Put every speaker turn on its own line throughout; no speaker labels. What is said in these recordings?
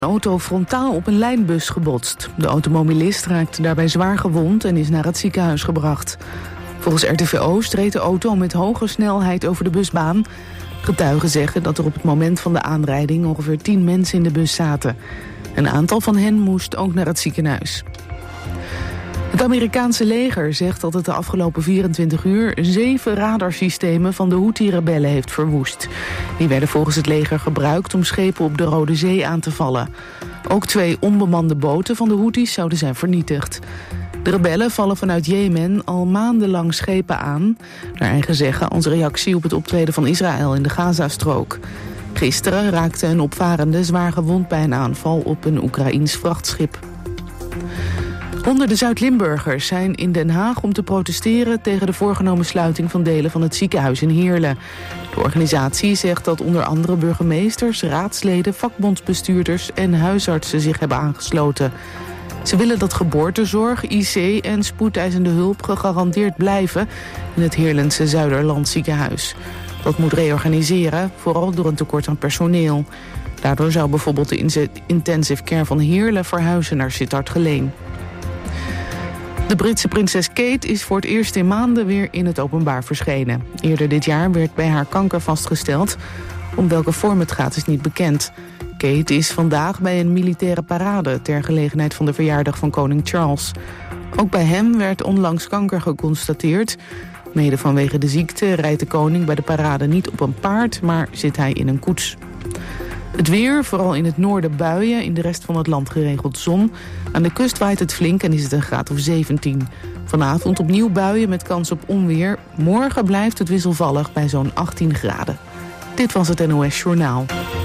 Een auto frontaal op een lijnbus gebotst. De automobilist raakte daarbij zwaar gewond en is naar het ziekenhuis gebracht. Volgens RTV Oost reed de auto met hoge snelheid over de busbaan. Getuigen zeggen dat er op het moment van de aanrijding ongeveer 10 mensen in de bus zaten. Een aantal van hen moest ook naar het ziekenhuis. Het Amerikaanse leger zegt dat het de afgelopen 24 uur 7 radarsystemen van de Houthi-rebellen heeft verwoest. Die werden volgens het leger gebruikt om schepen op de Rode Zee aan te vallen. Ook 2 onbemande boten van de Houthis zouden zijn vernietigd. De rebellen vallen vanuit Jemen al maandenlang schepen aan, naar eigen zeggen als reactie op het optreden van Israël in de Gazastrook. Gisteren raakte een opvarende zwaar gewond bij een aanval op een Oekraïens vrachtschip. Honderden Zuid-Limburgers zijn in Den Haag om te protesteren tegen de voorgenomen sluiting van delen van het ziekenhuis in Heerlen. De organisatie zegt dat onder andere burgemeesters, raadsleden, vakbondsbestuurders en huisartsen zich hebben aangesloten. Ze willen dat geboortezorg, IC en spoedeisende hulp gegarandeerd blijven in het Heerlense Zuiderland ziekenhuis. Dat moet reorganiseren, vooral door een tekort aan personeel. Daardoor zou bijvoorbeeld de intensive care van Heerlen verhuizen naar Sittard-Geleen. De Britse prinses Kate is voor het eerst in maanden weer in het openbaar verschenen. Eerder dit jaar werd bij haar kanker vastgesteld. Om welke vorm het gaat is niet bekend. Kate is vandaag bij een militaire parade ter gelegenheid van de verjaardag van koning Charles. Ook bij hem werd onlangs kanker geconstateerd. Mede vanwege de ziekte rijdt de koning bij de parade niet op een paard, maar zit hij in een koets. Het weer, vooral in het noorden buien, in de rest van het land geregeld zon. Aan de kust waait het flink en is het een graad of 17. Vanavond opnieuw buien met kans op onweer. Morgen blijft het wisselvallig bij zo'n 18 graden. Dit was het NOS Journaal.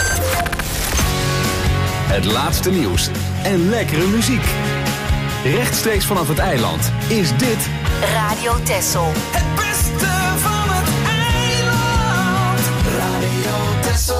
Het laatste nieuws en lekkere muziek. Rechtstreeks vanaf het eiland is dit
Radio Texel.
Het beste van het eiland. Radio Texel.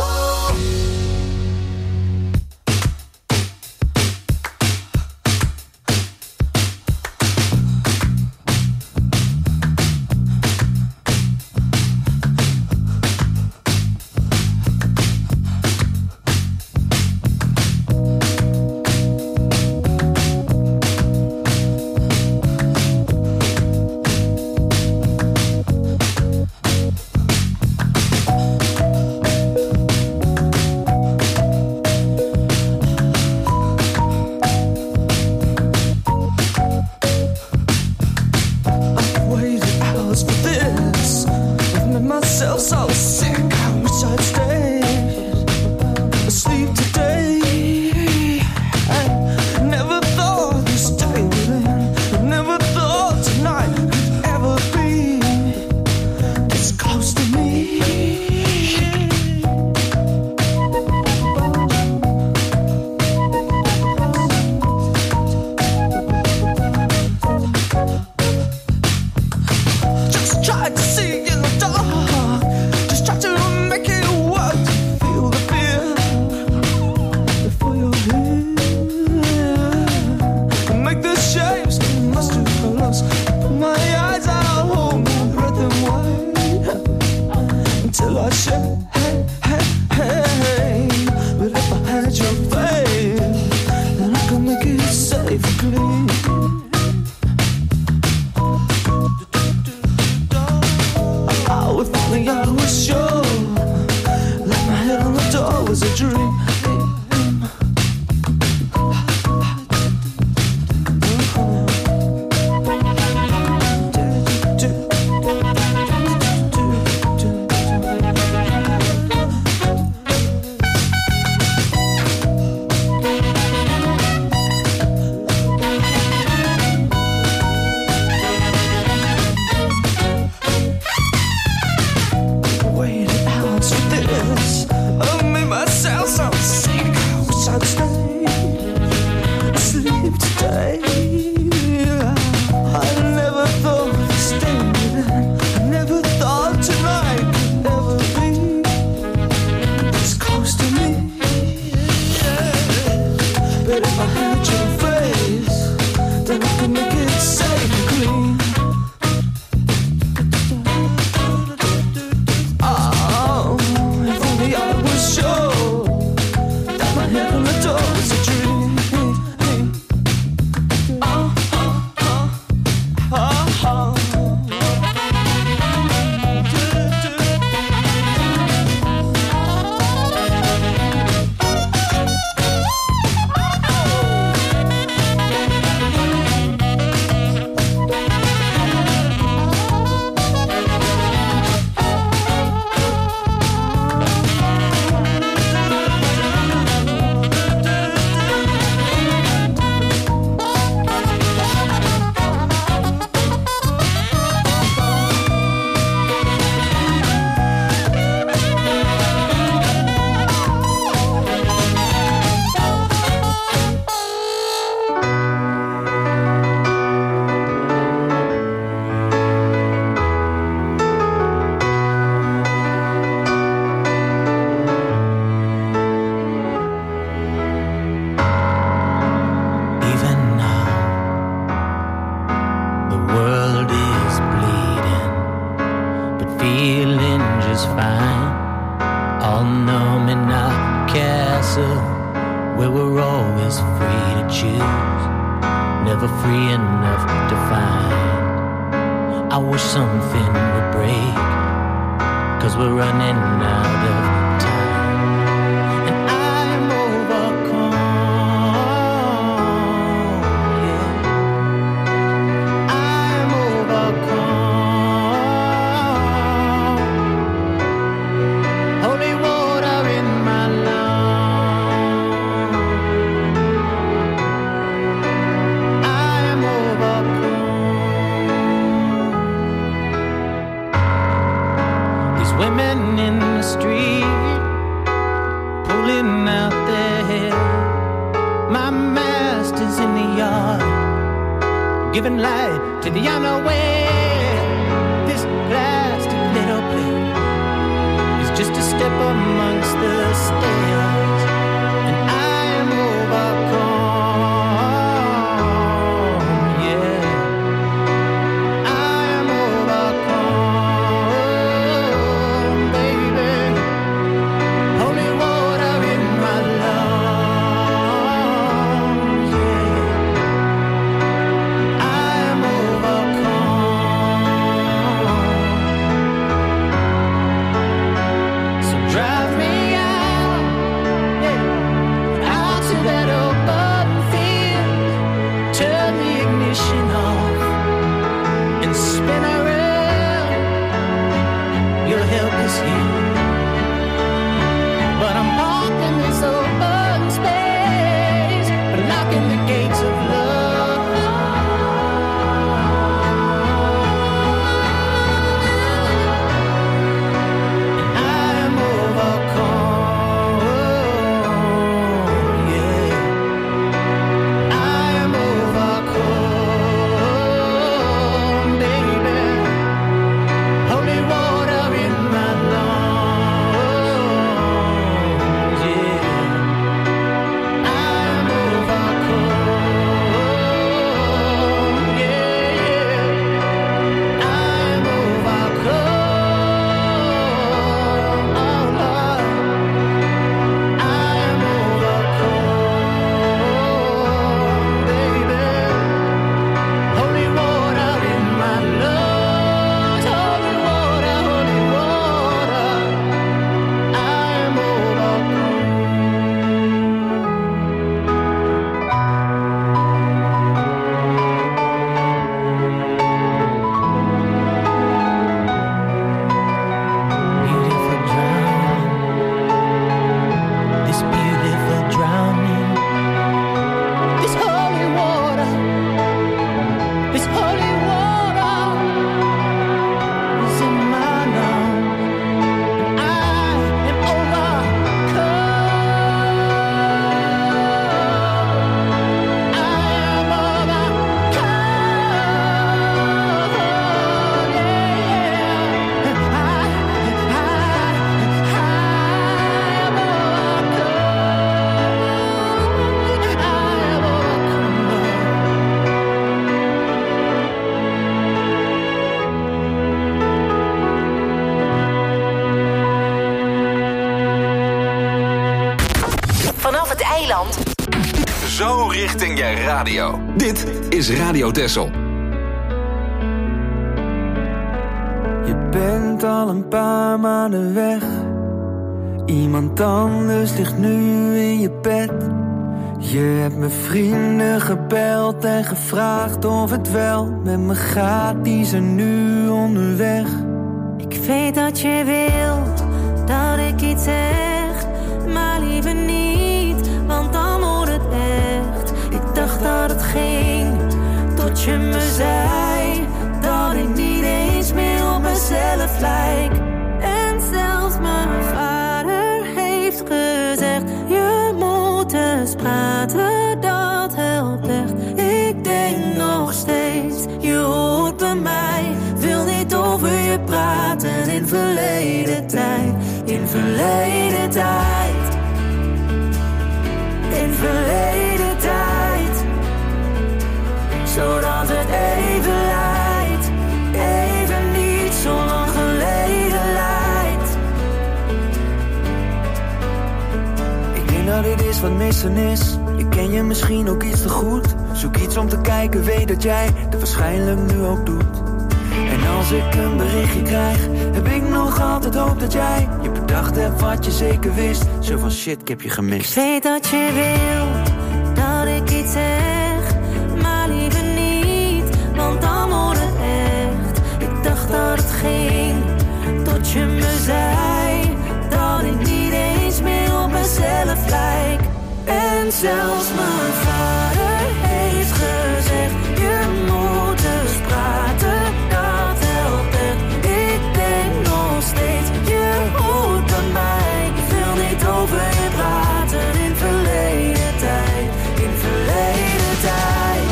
Sure, that my head on the door was
castle where we're always free to choose, never free enough to find. I wish something would break, 'cause we're running out of time. And I'm overcome, yeah. I'm overcome. Holy water in my lungs. I'm overcome. These women in the street pulling out their hair. My master's in the yard, giving light to the unaware. This plastic little plate is just a step amongst the stairs, and I am overcome, yeah. I am overcome, baby. Holy water in my lungs, yeah. I am overcome. So drive me out, yeah, out to that open field. Turn the ignition off and spin around. Your help is here, but I'm parked in this open space, blocking the gates of love. And I'm overcome, yeah. I'm overcome, baby. Holy water in my lungs, yeah. I'm overcome, yeah. I'm overcome, oh Lord. I'm overcome, baby. Holy water in my lungs, holy water, holy water. I'm overcome. Beautiful drowning, this beautiful drowning, this holy water, this holy water is in my lungs. I am overcome. I am overcome, yeah. I am
Vanaf het eiland.
Zo richting je radio. Dit is Radio Texel.
Je bent al een paar maanden weg. Iemand anders ligt nu in je bed. Je hebt mijn vrienden gebeld en gevraagd of het wel met me gaat. Die zijn nu onderweg.
Ik weet dat je wilt dat ik iets zeg, maar liever niet, want dan wordt het echt. Ik dacht dat het ging, tot je me zei dat ik niet eens meer op mezelf lijk. En zelfs mijn vader heeft gezegd, je moet eens praten, dat helpt echt. Ik denk nog steeds, je hoort bij mij, wil niet over je praten in verleden tijd. In verleden tijd, in verleden tijd, zodat het even lijkt, even niet zo lang geleden lijkt.
Ik denk dat is wat missen is. Ik ken je misschien ook iets te goed. Zoek iets om te kijken, weet dat jij dat waarschijnlijk nu ook doet. En als ik een berichtje krijg, heb ik nog altijd hoop dat jij je bedacht hebt wat je zeker wist. Zo van shit, ik heb je gemist.
Ik weet dat je wil dat ik iets zeg, maar liever niet, want dan wordt het echt. Ik dacht dat het ging, tot je me zei dat ik niet eens meer op mezelf lijk. En zelfs mijn vader heeft gezegd, je moet eens praten, dat helpt echt. Ik denk nog steeds, je hoort bij mij. Ik wil niet over je praten, in verleden tijd, in verleden tijd,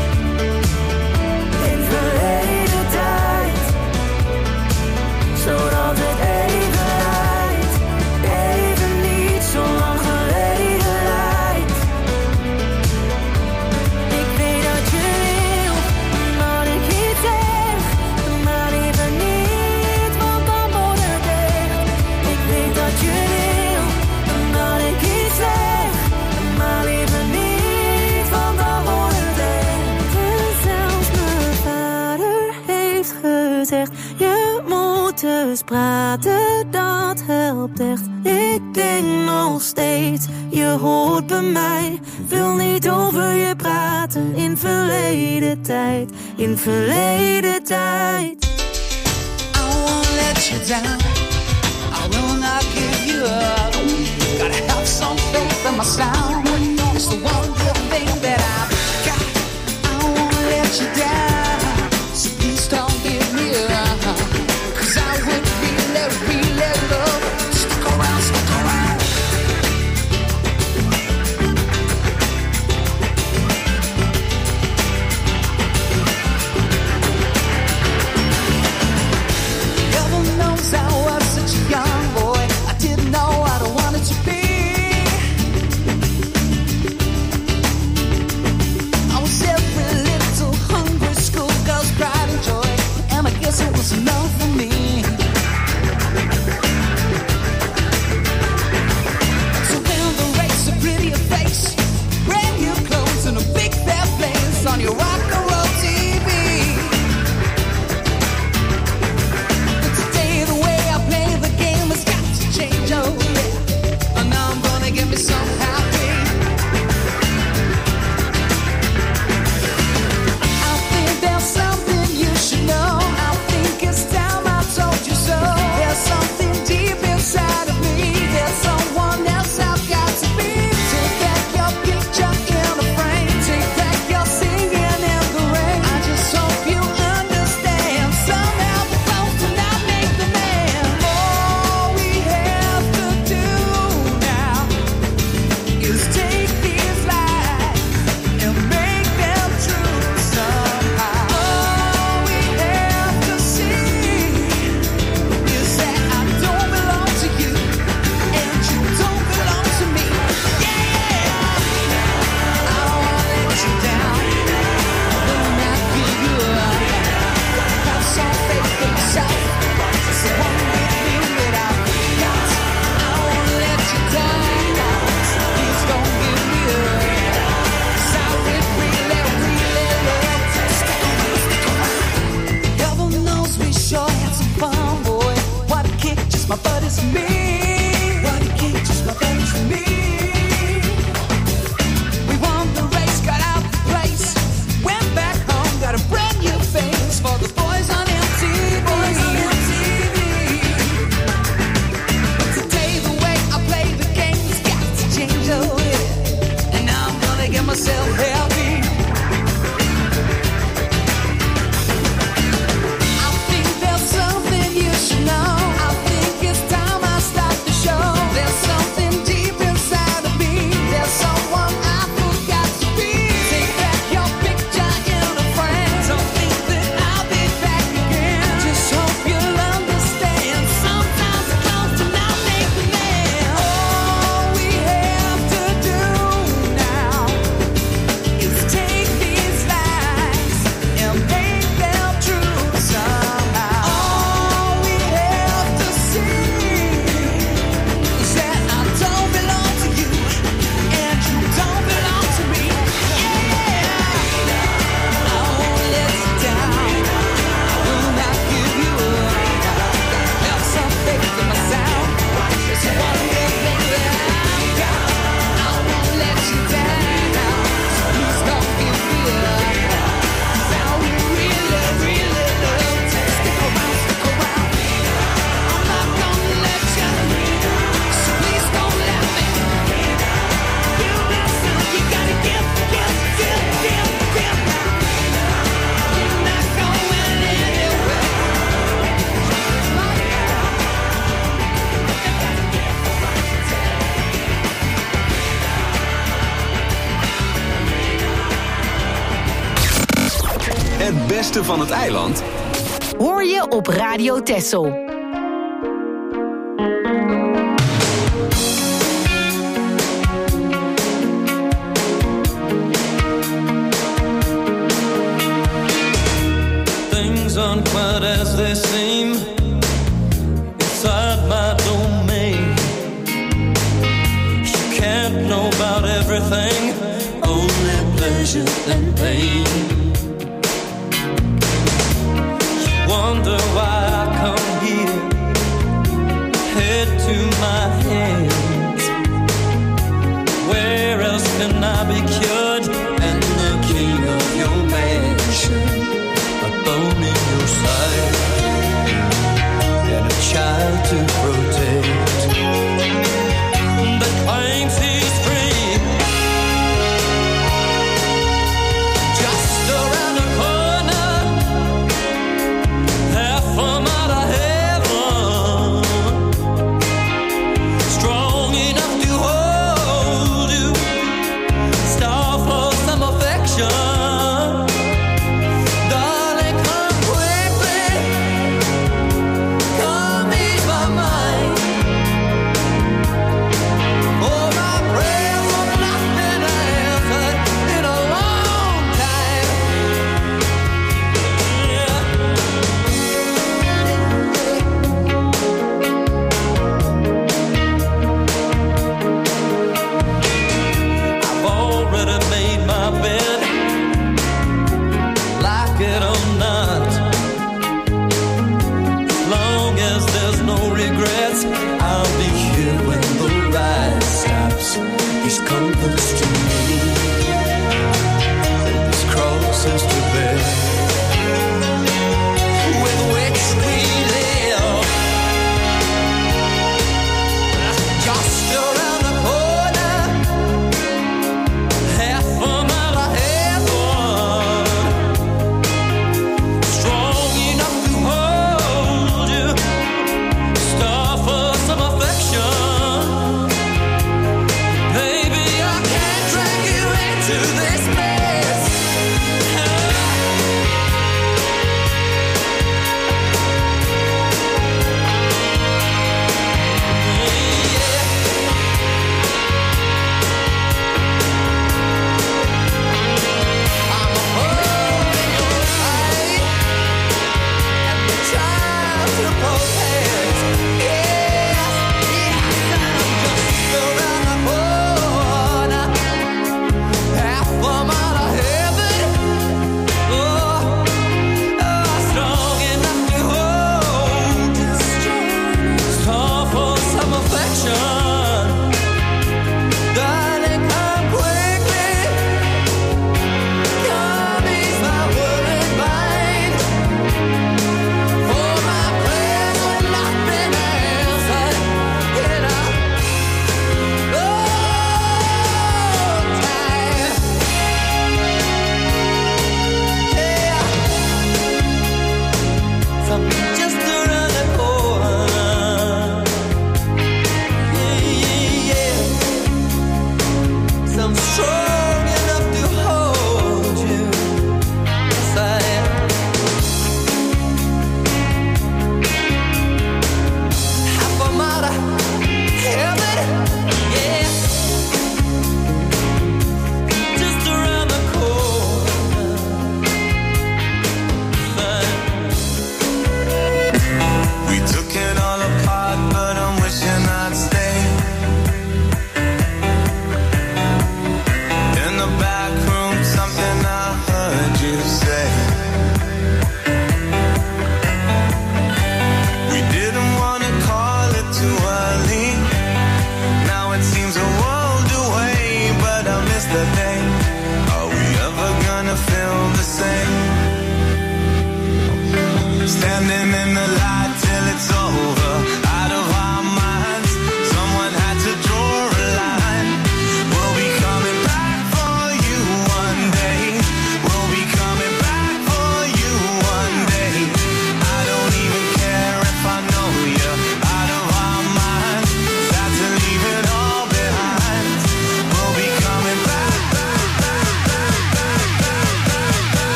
in verleden tijd. Zodat het even lijkt, even niet zo lang geleden lijkt. Ik weet dat je wil, dat ik iets zeg, maar even niet, want dan wordt het echt. Ik weet dat je wil, dat ik iets zeg, maar even niet, want dan wordt het echt. En zelfs mijn vader heeft gezegd, je moet eens praten, dat helpt echt. Ik denk nog steeds, je hoort bij mij. Wil niet over je praten, in verleden tijd, in verleden tijd.
I won't let you down. I will not give you up. Gotta have some faith in my sound. It's the one good thing that I've got. I won't let you down. So please don't give me up. 'Cause I would really love. Stick around, stick around. Heaven knows I was such a young boy. I didn't know what I wanted to be.
Het beste van het eiland
hoor je op Radio Texel.
Things aren't quite as they seem inside my domain. You can't know about everything, only pleasure and pain. You wonder why I come here, head to my hands. Where else can I be cured and the king of your mansion? A bone in your side and a child to protect that claims he's free. Just around the corner, half a mile of heaven, strong enough to hold you, starved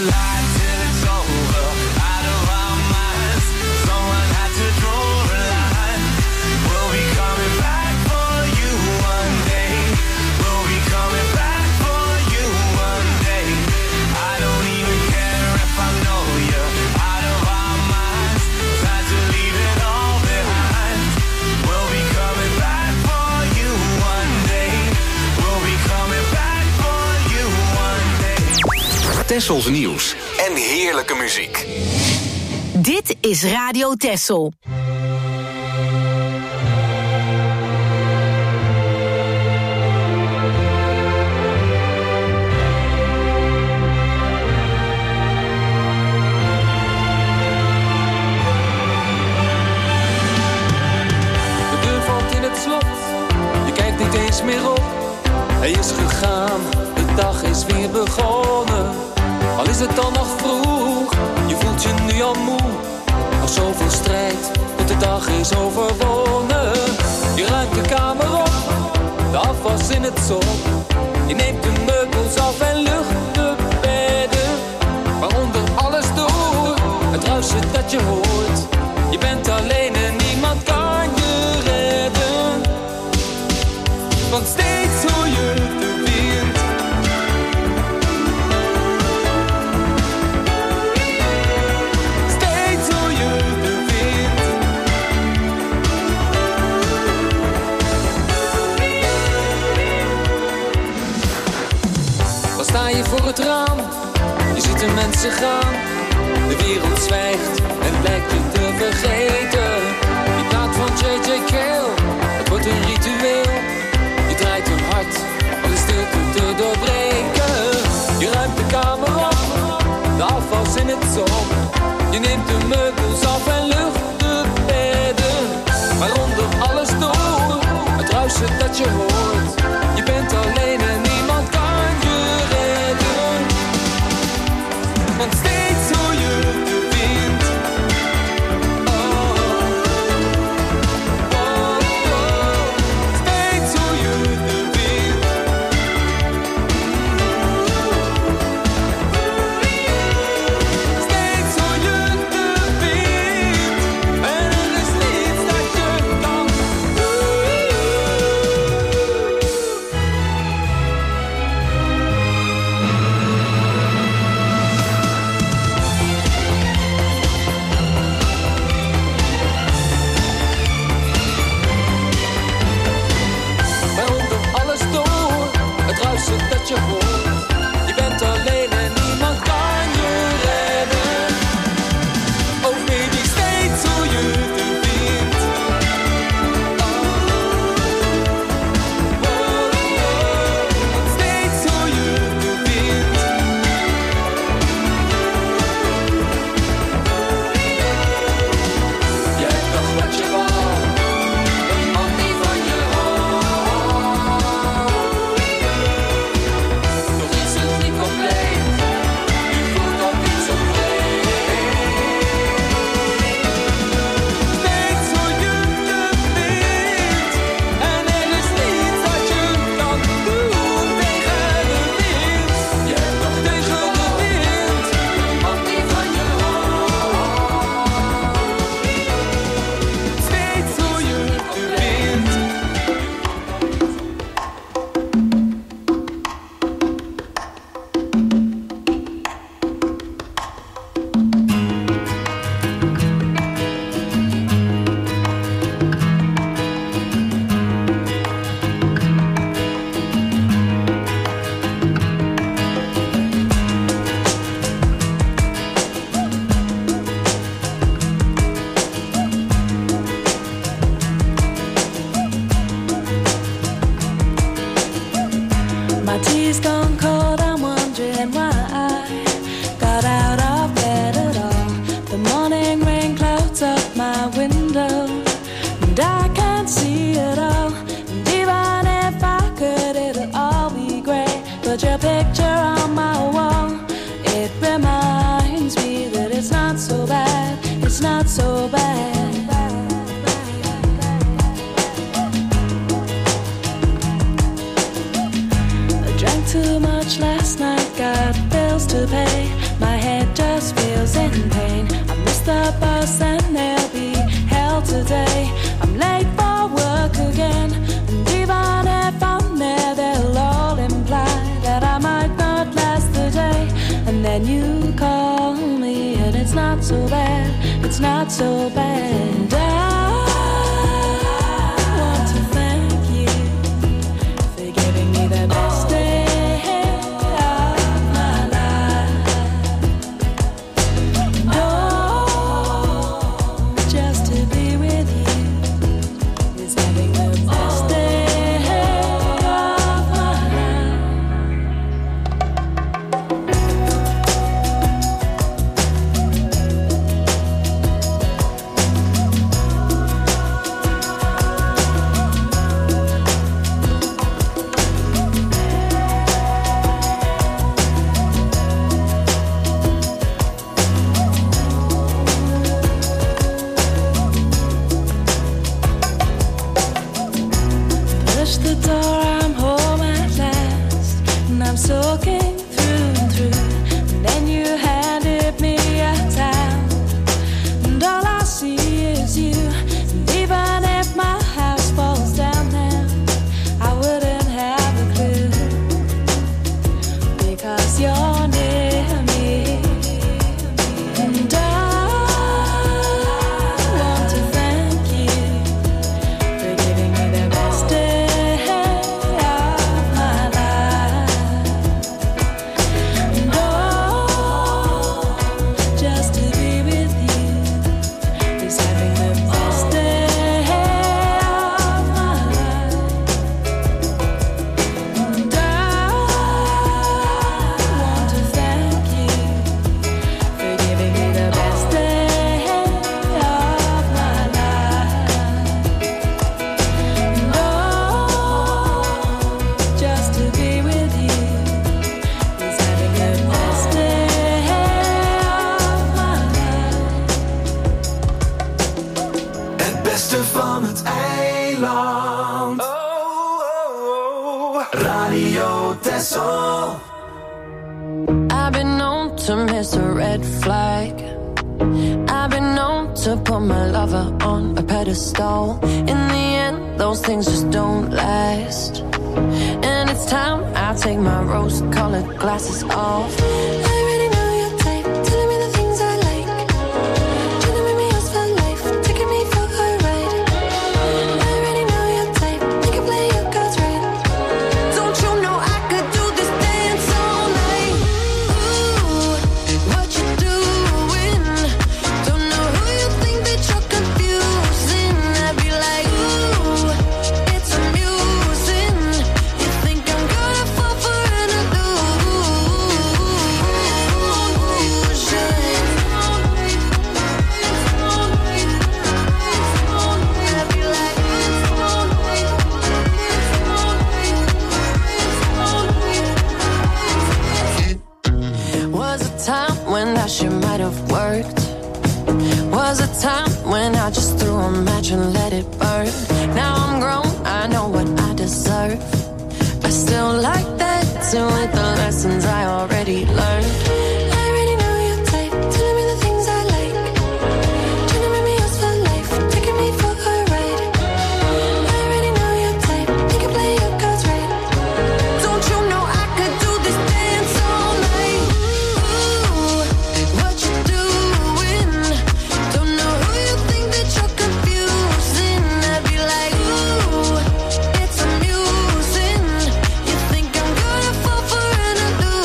lie till it's over, out of our minds. Someone had to draw a line. We'll be coming back for you one day. We'll be coming back for you one day. I don't even care if I know you, out of our minds. Had to leave it all behind. We'll be coming back for you one day. We'll be coming back for you one day.
Tessels nieuws en heerlijke muziek.
Dit is Radio Tessel.
Je kijkt niet eens meer op. Hij is gegaan, de dag is weer begonnen. Al is het dan nog vroeg, je voelt je nu al moe. Nog zoveel strijd, tot de dag is overwonnen. Je ruimt de kamer op, de afwas in het zon. Je neemt de meubels af en lucht de bedden. Waaronder alles door, het ruisen dat je hoort. Je bent alleen en niemand kan je redden. Want steeds hoor je de wind. Steeds hoor je de wind. Dan sta je voor het raam. Je ziet de mensen gaan. De wereld zwijgt en lijkt je te vergeten. Die plaat van J.J. Cale, het wordt een ritueel. Je draait hem hard om de stilte te doorbreken. Je ruimt de kamer op, de afwas in het zon. Je neemt de meubels af en lucht de bedden. Waaronder alles door, het ruisen dat je hoort. Je bent alleen en niemand kan je redden. Want steeds hoor je de wind. Steeds hoor je de wind. Steeds hoor je de wind. En er is niets dat je kan waaronder alles door, het ruisen dat je hoort. Je bent alleen en niemand kan je redden. Oh baby, steeds hoor je de wind. Steeds hoor je de wind. Je hebt nog wat je wou, een man die van je houdt. Nog is het niet compleet, je voelt nog niet zo vreemd. Steeds hoor je de wind, en er is niets wat je kan doen tegen de wind. Je hebt nog tegen de wind, een man die van je houdt. Steeds hoor je de wind.
My tea's gone cold, I'm wondering why I got out of bed at all. The morning rain clouds up my window, and I can't see it all. And even if I could, it'll all be grey. But your picture on my wall, it reminds me that it's not so bad, it's not so bad. Too much last night, got bills to pay. My head just feels in pain. I missed the bus and there'll be hell today. I'm late for work again, and even if I'm there, they'll all imply that I might not last the day. And then you call me, and it's not so bad, it's not so bad. I want to thank you for giving me the best day of my life. No, just to be with you is having the best day of my life. Push the door, I'm home at last, and I'm soaking through and through. And then you handed me a towel, and all I see is you. And even if my house falls down now, I wouldn't have a clue, because you're near me. And I want to thank you for giving me the best day of my life. No, just to be with you is having the best day of my life. And I want to thank you for giving me the best day of my life. No, just to be with you is having the best day of my life.
Het beste van het eiland. Radio Texel.
I've been known to miss a red flag. I've been known to put my lover on a pedestal. In the end, those things just don't last. And it's time I take my rose-colored glasses off. I already know your type, telling me the things I like. Trying to make me yours for life, taking me for a ride. I already know your type, you can play your cards right. Don't you know I could do this dance all night? Ooh, what you doing? Don't know who you think that you're confusing. I'd be like, ooh, it's amusing. You think I'm gonna fall for an Was a time when that shit might have worked. Was a time when I just threw a match and let it burn. Now I'm grown, I know what I deserve. I still like that too, with the lessons I already learned. I already know your type, telling me the things I like. Trying to make me yours for life, taking me for a ride. I already know your type, you can play your cards right. Don't you know I could do this dance all night? Ooh, what you doing? Don't know who you think that you're confusing. I'd be like, ooh, it's amusing. You think I'm gonna fall for an illusion?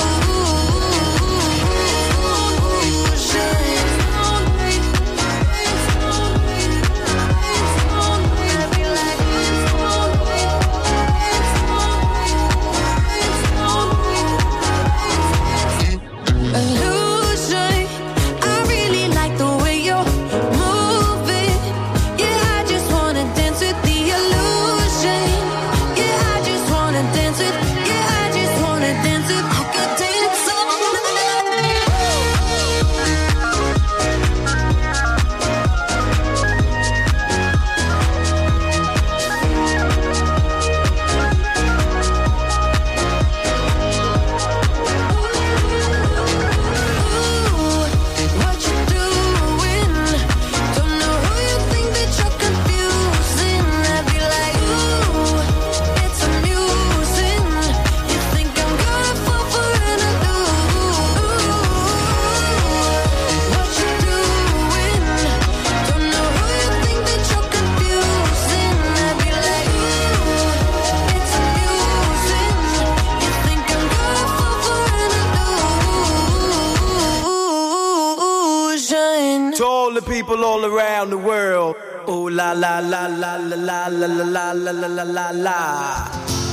the people all around the world. Ooh la la la la la la la la la la la la la.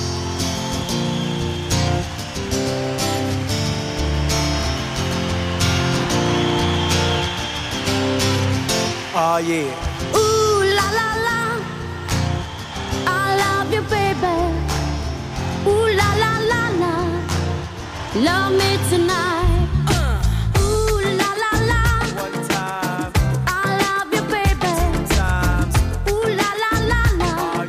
Oh yeah.
Ooh la la la, I love you, baby. Ooh la la la la, love me tonight. Ooh la la la,
One time,
I love you, baby.
two times.
Ooh la la la la,
Oh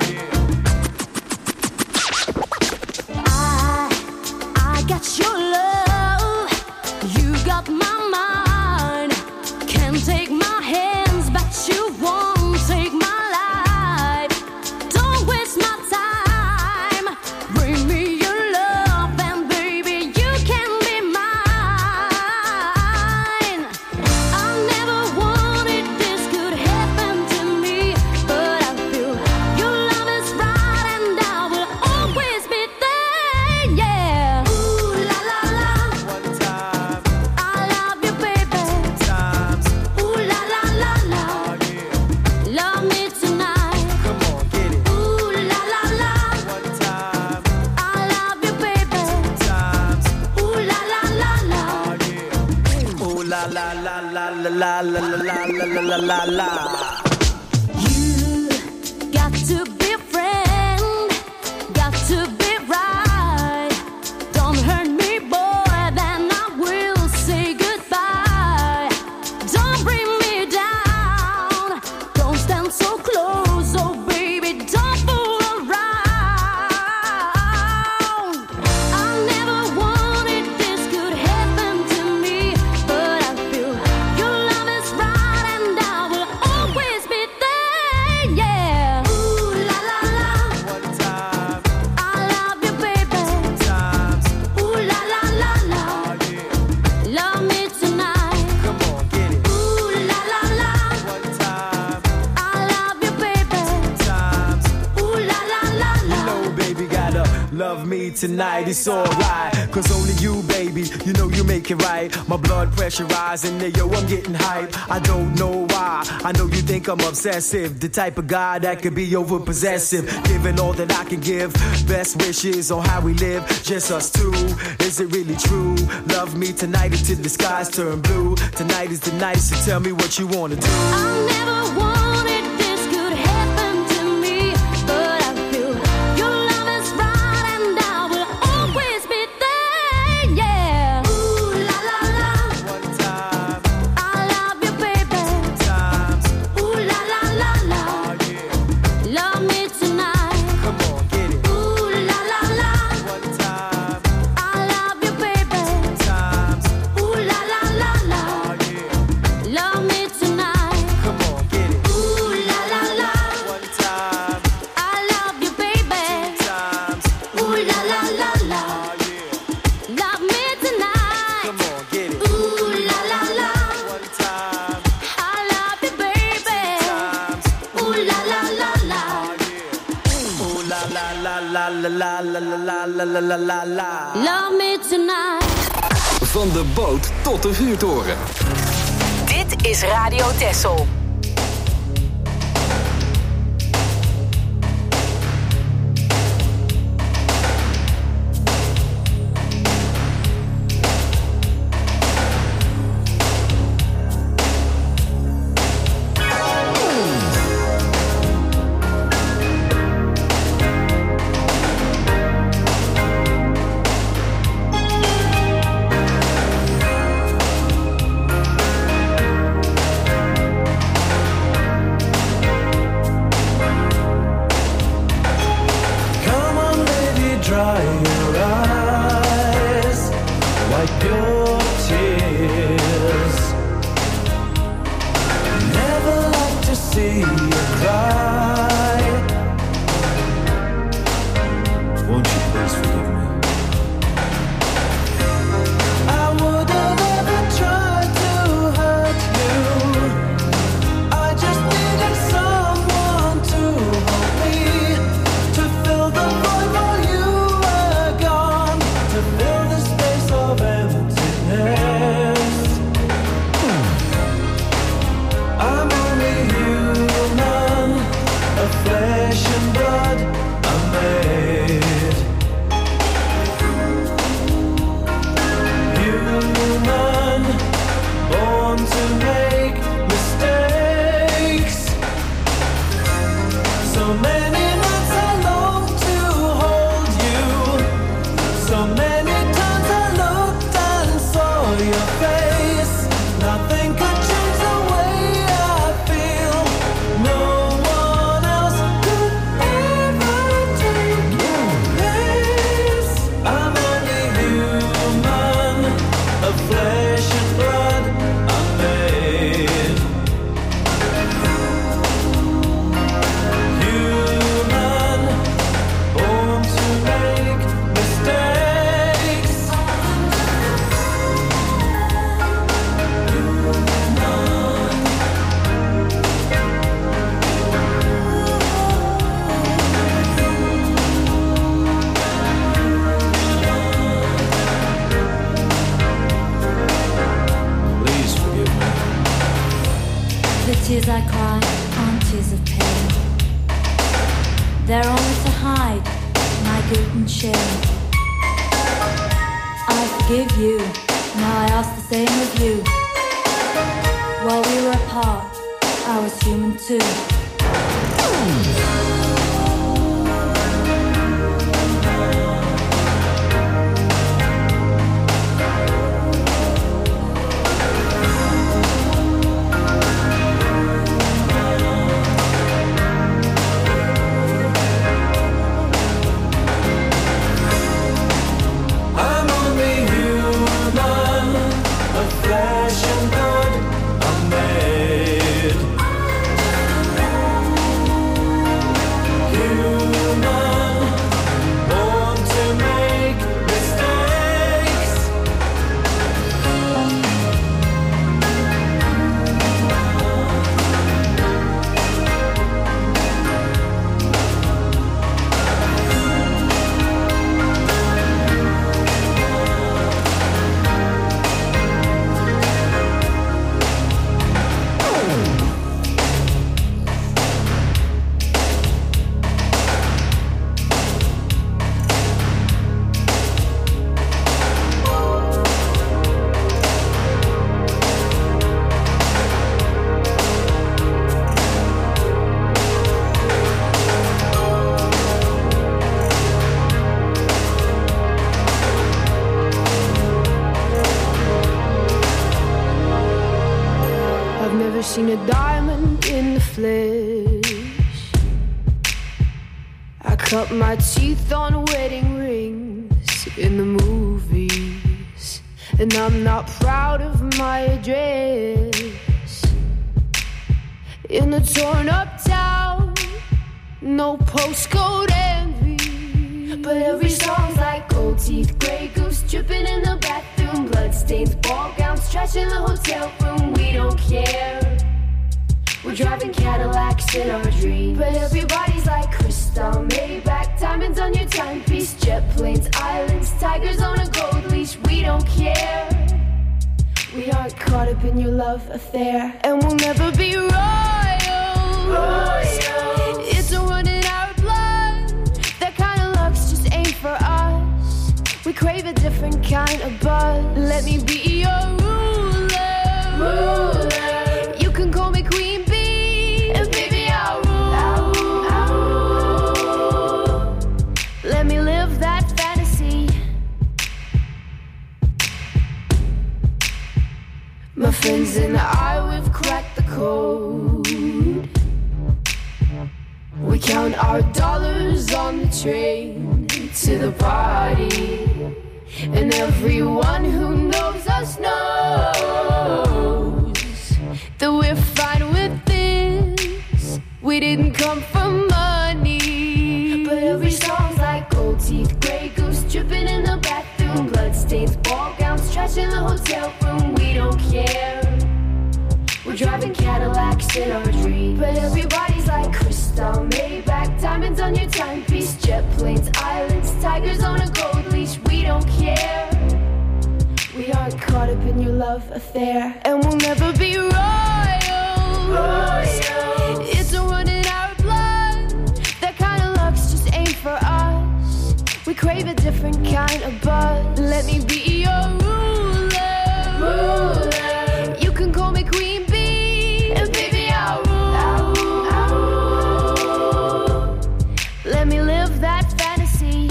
yeah.
I got your love, you got my mind. Can't take my hands, but you won't take my life. Don't waste my time. Bring me your love, and baby, you can be mine. I never wanted this could happen to me, but I feel your love is right, and I will always be there. Yeah. Ooh la la la,
One time,
I love you, baby.
times.
Ooh la la la la,
Oh yeah.
love me tonight.
Come on, get it.
Ooh la la la,
One time,
I love you, baby.
times.
Ooh la la la la,
Oh yeah. Ooh la la la la la la la la la la la la.
you got to be a friend, got to be right. Don't hurt me, boy, then I will say goodbye. Don't bring me down, don't stand so close, oh baby, don't fool around. I never wanted this could happen to me, but I feel your love is right, and I will always be there. Yeah. Ooh la la la,
One time,
I love you, baby.
times.
Ooh la la la la,
Oh yeah.
love me tonight.
Come on, get it.
Ooh la la la,
One time,
I love you, baby.
times.
Ooh la la la la.
No, baby, gotta love me tonight. It's alright, cause only you, baby, you know you make it right. My blood pressure rising, there, yo, I'm getting hype. I don't know why, I know you think I'm obsessive, the type of guy that could be over possessive, giving all that I can give, best wishes on how we live, just us two. Is it really true? Love me tonight until the skies turn blue. Tonight is the night, so tell me what you wanna do.
I never wanted this could happen to me, but I feel your love is right, and I will always be there. Yeah. Ooh la la la,
One time,
I love you, baby.
times.
Ooh la la la la,
Oh yeah.
love me tonight.
Come on, get it.
Ooh la la la,
One time,
I love you, baby.
times.
Ooh la la la la,
Oh yeah.
love me tonight.
Come on, get it.
Ooh la la la,
One time,
I love you, baby.
times.
Ooh la la la la,
Oh yeah.
love me tonight.
Come on, get it.
Ooh la la la,
One time,
I love you, baby.
times.
Ooh la la la la,
Ooh la la la la la la la la la la la la la.
love me tonight.
Van de boot tot de vuurtoren.
Dit is Radio Texel.
I cry aren't tears of pain. They're only to hide my guilt and shame. I forgive you, now I ask the same of you. While we were apart, I was human too.
Seen a diamond in the flesh. I cut my teeth on wedding rings in the movies, and I'm not proud of my address. In a torn up town, no postcode envy, but every song's like gold teeth, grey goose dripping in the bathroom, bloodstains, ball gowns, trash in the hotel room. We don't care. We're driving Cadillacs in our dreams, but everybody's like crystal, Maybach, diamonds on your timepiece, jet planes, islands, tigers on a gold leash. We don't care. We aren't caught up in your love affair, and we'll never be royals. It's a run in our blood. That kind of luck's just ain't for us. We crave a different kind of buzz. Let me be your ruler. You can call me queen bee, and baby I'll rule. Let me live that fantasy. My friends and I, we've cracked the code. We count our dollars on the train to the party, and everyone who knows us knows that we're fine with this. We didn't come for money, but every song's like gold teeth, grey goose dripping in the bathroom, bloodstains, ball gowns, trash in the hotel room. We don't care. We're driving Cadillacs in our dreams, but everybody's like crystal, Maybach, diamonds on your timepiece, jet planes, islands, tigers on a gold leash. We don't care. We aren't caught up in your love affair, and we'll never be royals. It's a run in our blood. That kind of luck's just ain't for us. We crave a different kind of buzz. Let me be your ruler. You can call me queen bee, and baby I'll rule. Let me live that fantasy.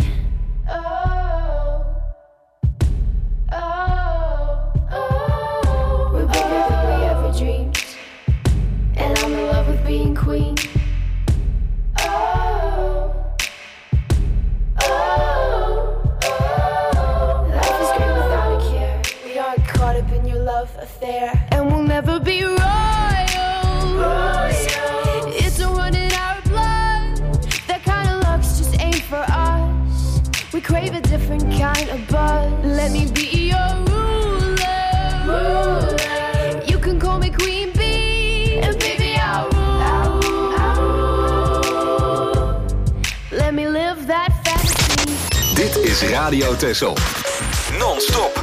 We're bigger than we ever dreamed, and I'm in love with being queen. Life is great without a care. We aren't caught up in your love affair, and we'll never be royals. It's a run in our blood. That kind of luck's just ain't for us. We crave a different kind of buzz. Let me be your ruler. You can call me queen bee, and baby I'll rule. Let me live that fantasy.
Dit is Radio Texel. Non-stop.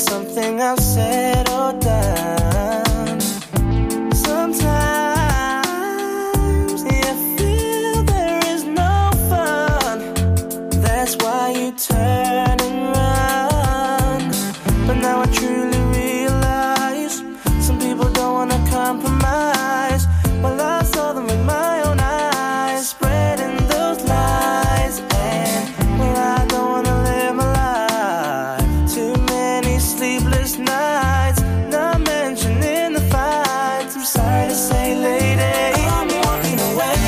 something I've said or done. Sometimes you feel there is no fun. That's why you turn and run. But now I truly realize some people don't wanna compromise. Well, I saw them with my own eyes, spreading those lies. And well, I don't wanna live my life. Too many sleepless nights, not mentioning the fights. I'm sorry to say, lady, I'm walking away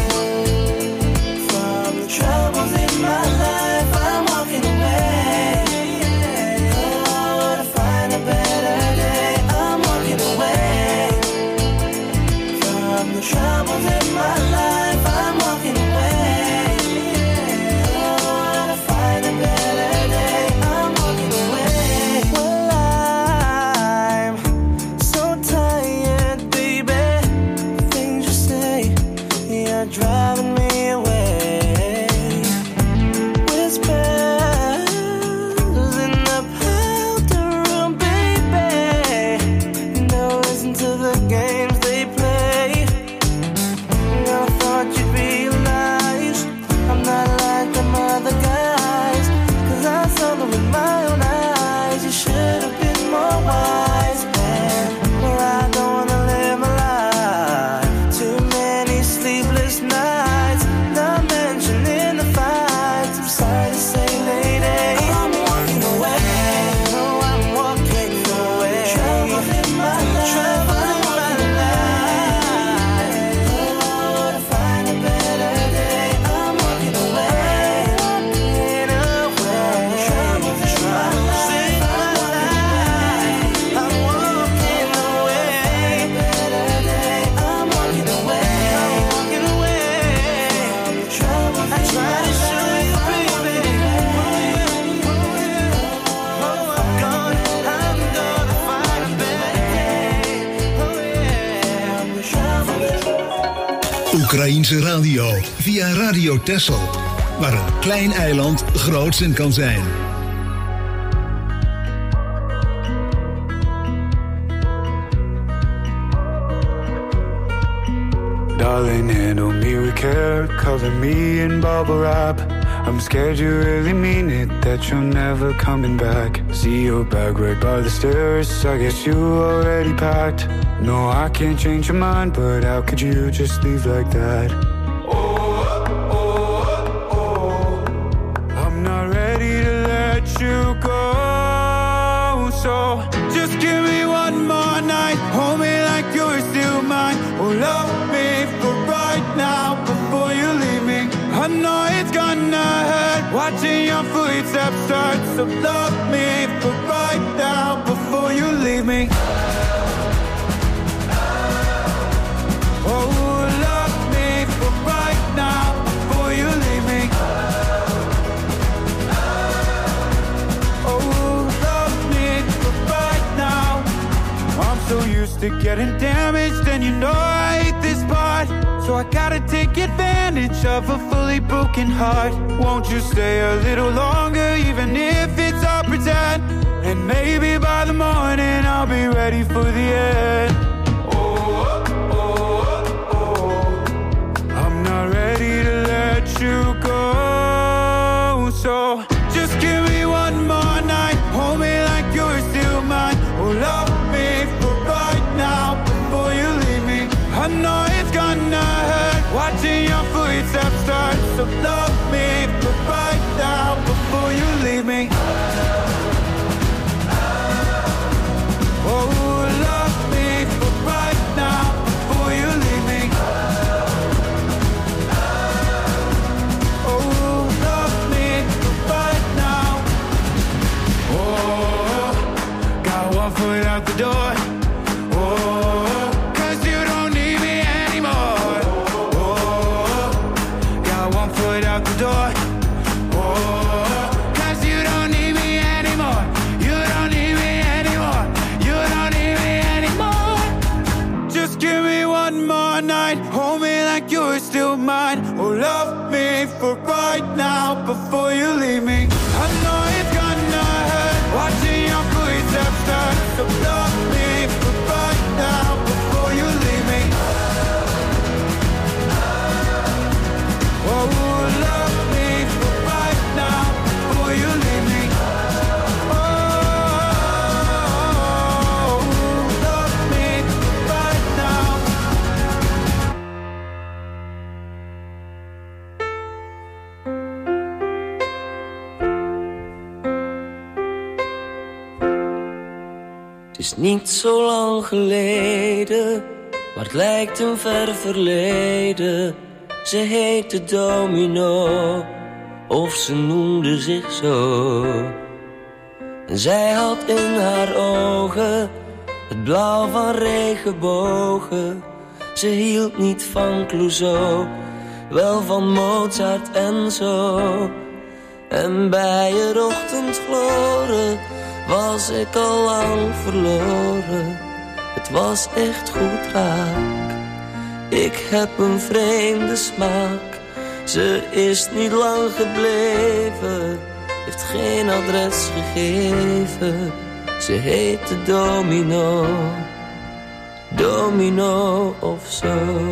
from the troubles in my life. I'm walking away. Oh, to find a better day. I'm walking away from the troubles in my life. I'm walking away. Oh, to find a better day. I'm walking away. Well, I'm so tired, baby. The things you say, you're driving me away. Whispers in the powder room, baby. Don't listen to the games they play. I thought you'd realize I'm not like them other guys. 'Cause I saw them with my own eyes. You should have been more wise. And well, I don't wanna live my life. Too many sleepless nights, not mentioning the fights. I'm sorry to say, lady, I'm walking away. No, I'm walking away. Trouble in my life. Trouble in my life. Oh, to find a better day. I'm walking away. Walking away. Trouble in my life. I'm walking away. Better day. I'm walking away. I'm walking away. Trouble. I try to show you, baby. Oh, I'm gonna find a better day. Oh yeah. Trouble.
Oekraïense radio via Radio Texel. Waar een klein eiland groots in kan zijn.
Darling, handle me with care, cover me in bubble wrap. I'm scared you really mean it, that you're never coming back. See your bag right by the stairs, I guess you already packed. No, I can't change your mind, but how could you just leave like that? I'm not ready to let you go, so just give me one more night. Hold me like you're still mine. Oh, love me for right now before you leave me. I know it's gonna hurt watching your footsteps start. So love me for right now before you leave me. Oh, love me for right now before you leave me. Oh, love me for right now. I'm so used to getting damaged, and you know I hate this part. So I gotta take advantage of a fully broken heart. Won't you stay a little longer, even if it's all pretend? And maybe by the morning I'll be ready for the end. I'm not ready to let you go, so just give me one more night. Hold me like you're still mine. Oh, love me for right now before you leave me. I know it's gonna hurt watching your footsteps start. So love me for right now before you leave me. Oh, love me for right now before you leave me. Oh, love me for right now. Oh, got one foot out the door. Oh, 'cause you don't need me anymore. Oh, got one foot out the door. Oh, 'cause you don't need me anymore. You don't need me anymore. You don't need me anymore. Just give me one more night. Hold me like you're still mine. Oh, love me for right now before you leave me. I know it's gonna hurt watching your footsteps
Het is niet zo lang geleden, maar het lijkt een ver verleden. Ze heette Domino, of ze noemde zich zo. En zij had in haar ogen het blauw van regenbogen. Ze hield niet van Clouseau, wel van Mozart en zo. En bij het ochtendgloren was ik al lang verloren. Het was echt goed raak. Ik heb een vreemde smaak. Ze is niet lang gebleven, heeft geen adres gegeven. Ze heette Domino, Domino of zo.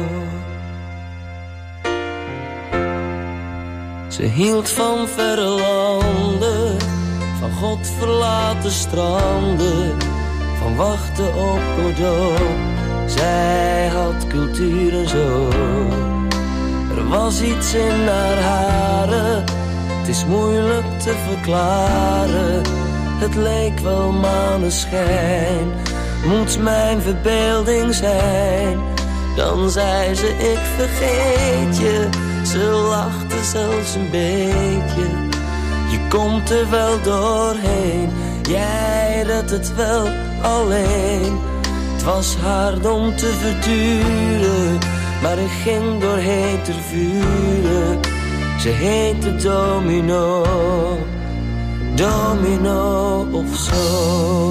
Ze hield van verre landen, van God verlaten stranden, van wachten op Godot. Zij had cultuur en zo. Er was iets in haar haren, het is moeilijk te verklaren. Het leek wel maneschijn, moet mijn verbeelding zijn. Dan zei ze ik vergeet je, ze lachte zelfs een beetje. Je komt er wel doorheen, jij redt het wel alleen. Het was hard om te verduren, maar ik ging doorheen ter vuren. Ze heette Domino, Domino of zo.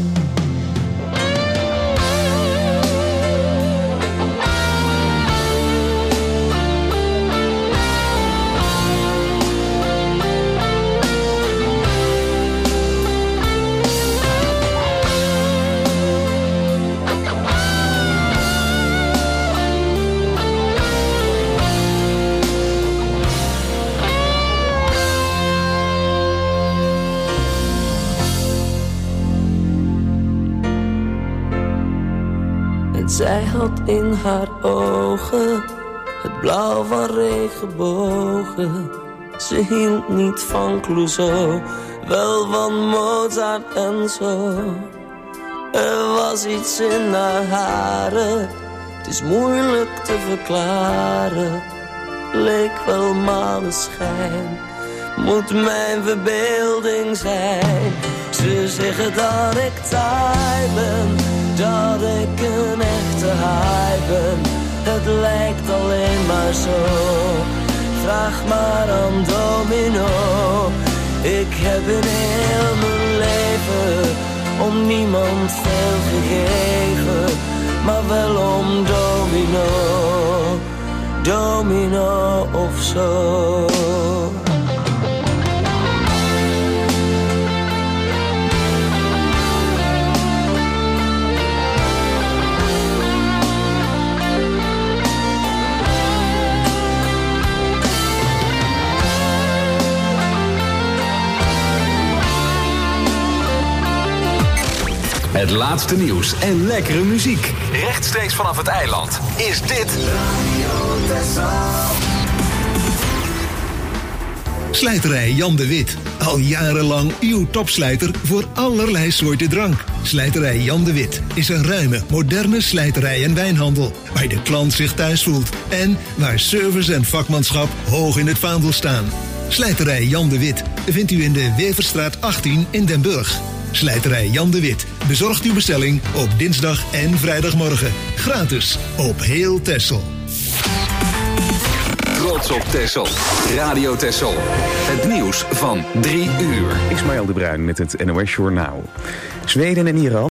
Zij had in haar ogen het blauw van regenbogen. Ze hield niet van Clouseau, wel van Mozart en zo. Er was iets in haar haren, het is moeilijk te verklaren. Leek wel maneschijn, moet mijn verbeelding zijn. Ze zeggen dat ik taai ben, dat ik een echte haai ben. Het lijkt alleen maar zo, vraag maar aan Domino. Ik heb in heel mijn leven om niemand veel gegeven, maar wel om Domino, Domino of zo.
Het laatste nieuws en lekkere muziek. Rechtstreeks vanaf het eiland is dit Radio Texel.
Slijterij Jan de Wit. Al jarenlang uw topslijter voor allerlei soorten drank. Slijterij Jan de Wit is een ruime, moderne slijterij en wijnhandel, waar de klant zich thuis voelt en waar service en vakmanschap hoog in het vaandel staan. Slijterij Jan de Wit vindt u in de Weverstraat 18 in Den Burg. Slijterij Jan de Wit bezorgt uw bestelling op dinsdag en vrijdagmorgen. Gratis op heel Texel.
Trots op Texel. Radio Texel. Het nieuws van 3 uur.
Ismaël de Bruin met het NOS Journaal. Zweden en Iran